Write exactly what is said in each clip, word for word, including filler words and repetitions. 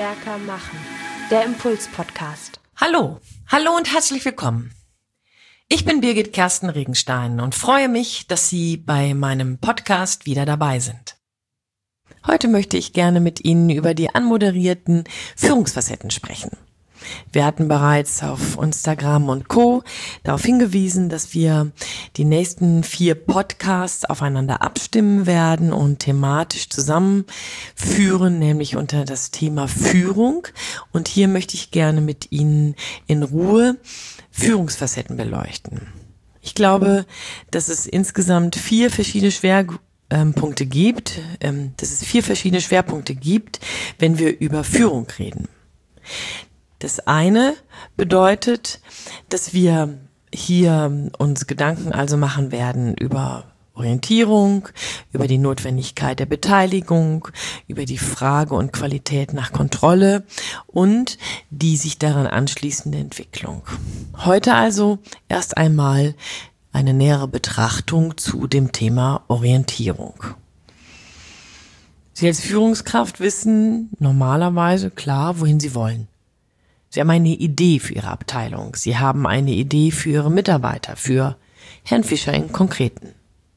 Stärker machen. Der Impuls-Podcast. Hallo, hallo und herzlich willkommen. Ich bin Birgit Kersten Regenstein und freue mich, dass Sie bei meinem Podcast wieder dabei sind. Heute möchte ich gerne mit Ihnen über die anmoderierten Führungsfacetten sprechen. Wir hatten bereits auf Instagram und Co. darauf hingewiesen, dass wir die nächsten vier Podcasts aufeinander abstimmen werden und thematisch zusammenführen, nämlich unter das Thema Führung. Und hier möchte ich gerne mit Ihnen in Ruhe Führungsfacetten beleuchten. Ich glaube, dass es insgesamt vier verschiedene Schwerpunkte gibt, dass es vier verschiedene Schwerpunkte gibt, wenn wir über Führung reden. Das eine bedeutet, dass wir hier uns Gedanken also machen werden über Orientierung, über die Notwendigkeit der Beteiligung, über die Frage und Qualität nach Kontrolle und die sich daran anschließende Entwicklung. Heute also erst einmal eine nähere Betrachtung zu dem Thema Orientierung. Sie als Führungskraft wissen normalerweise klar, wohin Sie wollen. Sie haben eine Idee für Ihre Abteilung. Sie haben eine Idee für Ihre Mitarbeiter, für Herrn Fischer im Konkreten.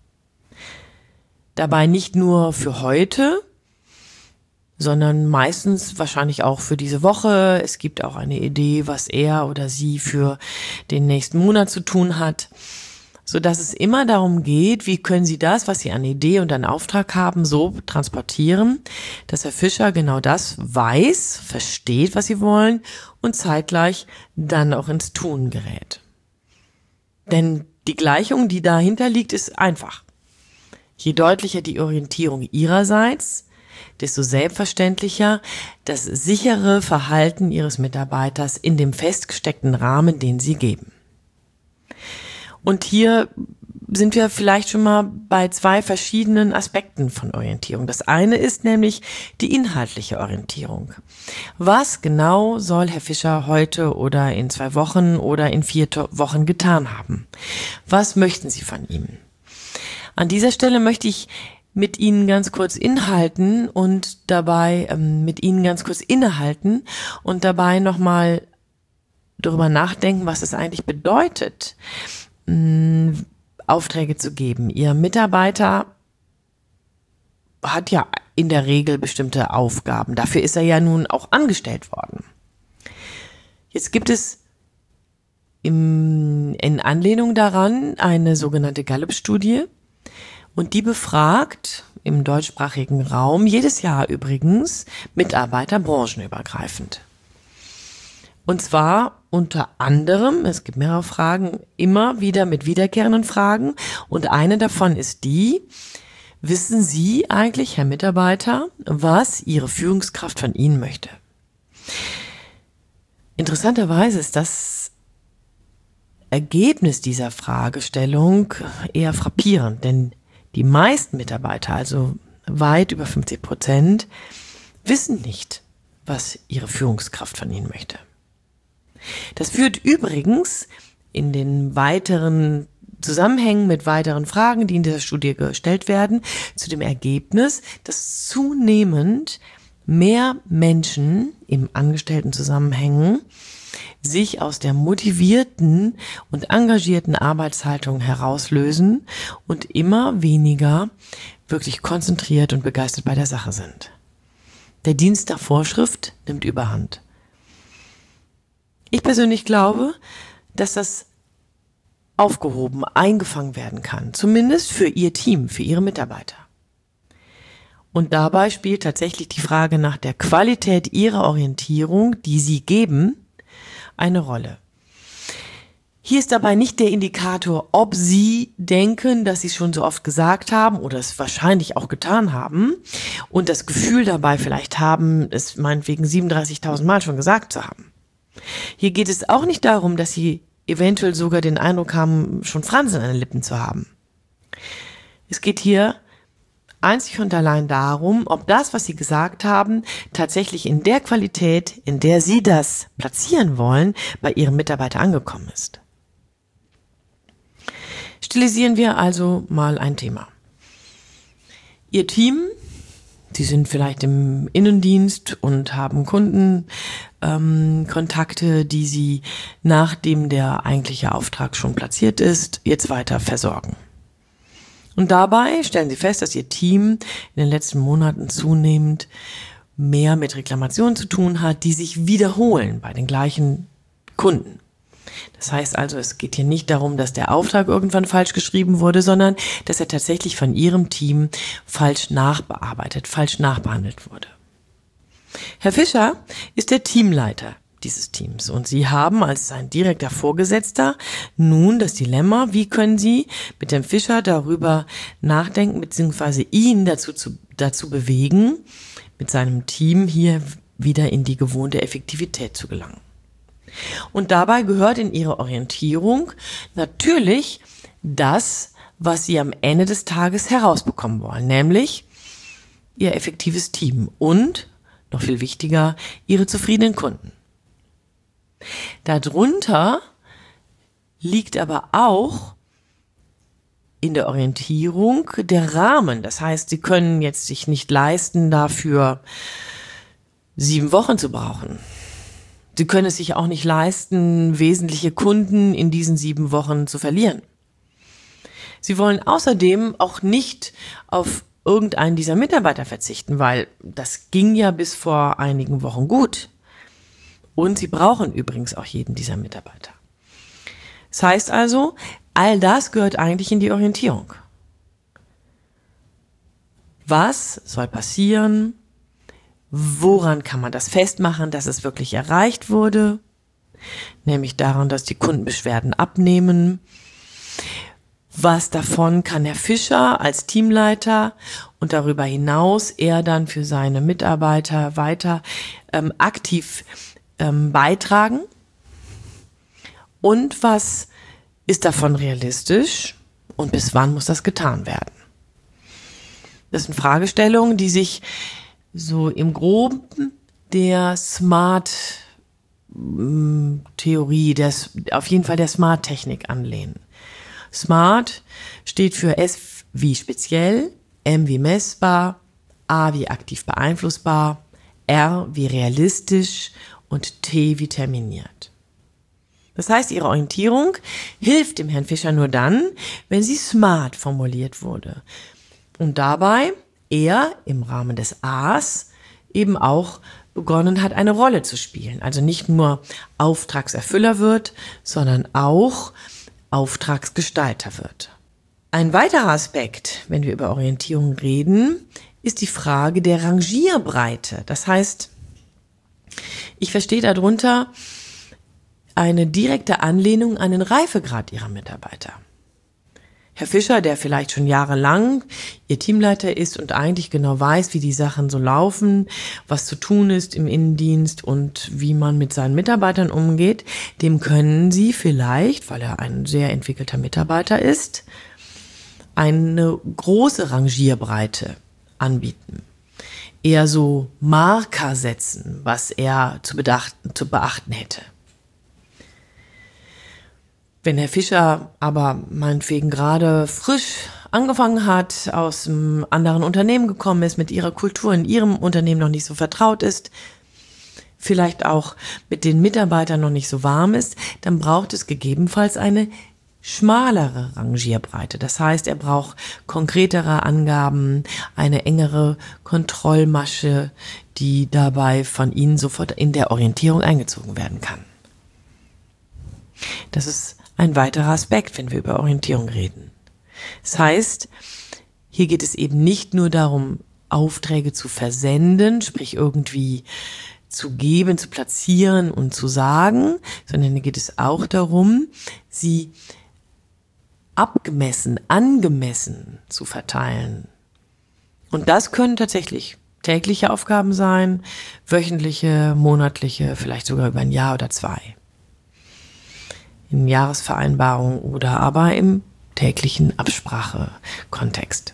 Dabei nicht nur für heute, sondern meistens wahrscheinlich auch für diese Woche. Es gibt auch eine Idee, was er oder sie für den nächsten Monat zu tun hat, sodass es immer darum geht, wie können Sie das, was Sie an Idee und an Auftrag haben, so transportieren, dass Herr Fischer genau das weiß, versteht, was Sie wollen und zeitgleich dann auch ins Tun gerät. Denn die Gleichung, die dahinter liegt, ist einfach. Je deutlicher die Orientierung Ihrerseits, desto selbstverständlicher das sichere Verhalten Ihres Mitarbeiters in dem festgesteckten Rahmen, den Sie geben. Und hier sind wir vielleicht schon mal bei zwei verschiedenen Aspekten von Orientierung. Das eine ist nämlich die inhaltliche Orientierung. Was genau soll Herr Fischer heute oder in zwei Wochen oder in vier Wochen getan haben? Was möchten Sie von ihm? An dieser Stelle möchte ich mit Ihnen ganz kurz inhalten und dabei ähm, mit Ihnen ganz kurz innehalten und dabei nochmal darüber nachdenken, was es eigentlich bedeutet, Aufträge zu geben. Ihr Mitarbeiter hat ja in der Regel bestimmte Aufgaben. Dafür ist er ja nun auch angestellt worden. Jetzt gibt es im, in Anlehnung daran eine sogenannte Gallup-Studie und die befragt im deutschsprachigen Raum jedes Jahr übrigens Mitarbeiter branchenübergreifend. Und zwar unter anderem, es gibt mehrere Fragen, immer wieder mit wiederkehrenden Fragen. Und eine davon ist die, wissen Sie eigentlich, Herr Mitarbeiter, was Ihre Führungskraft von Ihnen möchte? Interessanterweise ist das Ergebnis dieser Fragestellung eher frappierend, denn die meisten Mitarbeiter, also weit über fünfzig Prozent, wissen nicht, was ihre Führungskraft von ihnen möchte. Das führt übrigens in den weiteren Zusammenhängen mit weiteren Fragen, die in dieser Studie gestellt werden, zu dem Ergebnis, dass zunehmend mehr Menschen im Angestellten-Zusammenhängen sich aus der motivierten und engagierten Arbeitshaltung herauslösen und immer weniger wirklich konzentriert und begeistert bei der Sache sind. Der Dienst der Vorschrift nimmt überhand. Ich persönlich glaube, dass das aufgehoben, eingefangen werden kann, zumindest für Ihr Team, für Ihre Mitarbeiter. Und dabei spielt tatsächlich die Frage nach der Qualität Ihrer Orientierung, die Sie geben, eine Rolle. Hier ist dabei nicht der Indikator, ob Sie denken, dass Sie es schon so oft gesagt haben oder es wahrscheinlich auch getan haben und das Gefühl dabei vielleicht haben, es meinetwegen siebenunddreißigtausend Mal schon gesagt zu haben. Hier geht es auch nicht darum, dass Sie eventuell sogar den Eindruck haben, schon Fransen an den Lippen zu haben. Es geht hier einzig und allein darum, ob das, was Sie gesagt haben, tatsächlich in der Qualität, in der Sie das platzieren wollen, bei Ihrem Mitarbeiter angekommen ist. Stilisieren wir also mal ein Thema. Ihr Team Sie sind vielleicht im Innendienst und haben Kundenkontakte, ähm, die Sie, nachdem der eigentliche Auftrag schon platziert ist, jetzt weiter versorgen. Und dabei stellen Sie fest, dass Ihr Team in den letzten Monaten zunehmend mehr mit Reklamationen zu tun hat, die sich wiederholen bei den gleichen Kunden. Das heißt also, es geht hier nicht darum, dass der Auftrag irgendwann falsch geschrieben wurde, sondern dass er tatsächlich von Ihrem Team falsch nachbearbeitet, falsch nachbehandelt wurde. Herr Fischer ist der Teamleiter dieses Teams und Sie haben als sein direkter Vorgesetzter nun das Dilemma, wie können Sie mit dem Fischer darüber nachdenken, beziehungsweise ihn dazu, zu, dazu bewegen, mit seinem Team hier wieder in die gewohnte Effektivität zu gelangen. Und dabei gehört in Ihre Orientierung natürlich das, was Sie am Ende des Tages herausbekommen wollen, nämlich Ihr effektives Team und, noch viel wichtiger, Ihre zufriedenen Kunden. Darunter liegt aber auch in der Orientierung der Rahmen. Das heißt, Sie können jetzt sich nicht leisten, dafür sieben Wochen zu brauchen. Sie können es sich auch nicht leisten, wesentliche Kunden in diesen sieben Wochen zu verlieren. Sie wollen außerdem auch nicht auf irgendeinen dieser Mitarbeiter verzichten, weil das ging ja bis vor einigen Wochen gut. Und Sie brauchen übrigens auch jeden dieser Mitarbeiter. Das heißt also, all das gehört eigentlich in die Orientierung. Was soll passieren? Woran kann man das festmachen, dass es wirklich erreicht wurde? Nämlich daran, dass die Kundenbeschwerden abnehmen. Was davon kann Herr Fischer als Teamleiter und darüber hinaus er dann für seine Mitarbeiter weiter ähm, aktiv ähm, beitragen? Und was ist davon realistisch und bis wann muss das getan werden? Das sind Fragestellungen, die sich so im Groben der Smart-Theorie, des, auf jeden Fall der Smart-Technik anlehnen. Smart steht für S wie speziell, M wie messbar, A wie aktiv beeinflussbar, R wie realistisch und T wie terminiert. Das heißt, Ihre Orientierung hilft dem Herrn Fischer nur dann, wenn sie smart formuliert wurde. Und dabei er im Rahmen des A's eben auch begonnen hat, eine Rolle zu spielen. Also nicht nur Auftragserfüller wird, sondern auch Auftragsgestalter wird. Ein weiterer Aspekt, wenn wir über Orientierung reden, ist die Frage der Rangierbreite. Das heißt, ich verstehe darunter eine direkte Anlehnung an den Reifegrad Ihrer Mitarbeiter. Herr Fischer, der vielleicht schon jahrelang Ihr Teamleiter ist und eigentlich genau weiß, wie die Sachen so laufen, was zu tun ist im Innendienst und wie man mit seinen Mitarbeitern umgeht, dem können Sie vielleicht, weil er ein sehr entwickelter Mitarbeiter ist, eine große Rangierbreite anbieten. Eher so Marker setzen, was er zu bedachten, zu beachten hätte. Wenn Herr Fischer aber meinetwegen gerade frisch angefangen hat, aus einem anderen Unternehmen gekommen ist, mit ihrer Kultur in ihrem Unternehmen noch nicht so vertraut ist, vielleicht auch mit den Mitarbeitern noch nicht so warm ist, dann braucht es gegebenenfalls eine schmalere Rangierbreite. Das heißt, er braucht konkretere Angaben, eine engere Kontrollmasche, die dabei von Ihnen sofort in der Orientierung eingezogen werden kann. Das ist ein weiterer Aspekt, wenn wir über Orientierung reden. Das heißt, hier geht es eben nicht nur darum, Aufträge zu versenden, sprich irgendwie zu geben, zu platzieren und zu sagen, sondern hier geht es auch darum, sie abgemessen, angemessen zu verteilen. Und das können tatsächlich tägliche Aufgaben sein, wöchentliche, monatliche, vielleicht sogar über ein Jahr oder zwei. In Jahresvereinbarung oder aber im täglichen Absprachekontext.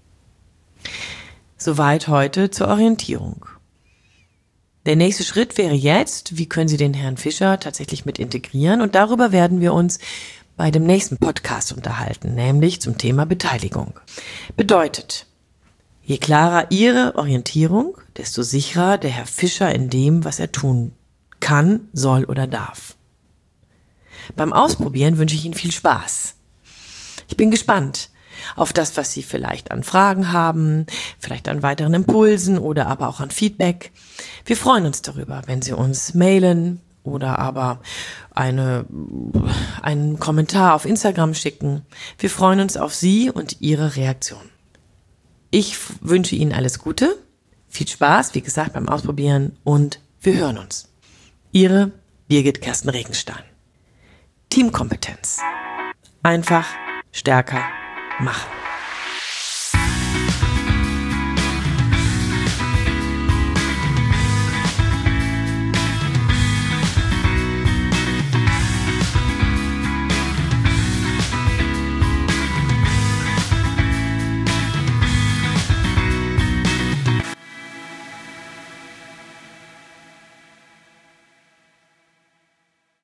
Soweit heute zur Orientierung. Der nächste Schritt wäre jetzt, wie können Sie den Herrn Fischer tatsächlich mit integrieren? Und darüber werden wir uns bei dem nächsten Podcast unterhalten, nämlich zum Thema Beteiligung. Bedeutet, Je klarer Ihre Orientierung, desto sicherer der Herr Fischer in dem, was er tun kann, soll oder darf. Beim Ausprobieren wünsche ich Ihnen viel Spaß. Ich bin gespannt auf das, was Sie vielleicht an Fragen haben, vielleicht an weiteren Impulsen oder aber auch an Feedback. Wir freuen uns darüber, wenn Sie uns mailen oder aber eine, einen Kommentar auf Instagram schicken. Wir freuen uns auf Sie und Ihre Reaktion. Ich wünsche Ihnen alles Gute, viel Spaß, wie gesagt, beim Ausprobieren und wir hören uns. Ihre Birgit Kersten-Regenstein. Teamkompetenz. Einfach, stärker, machen.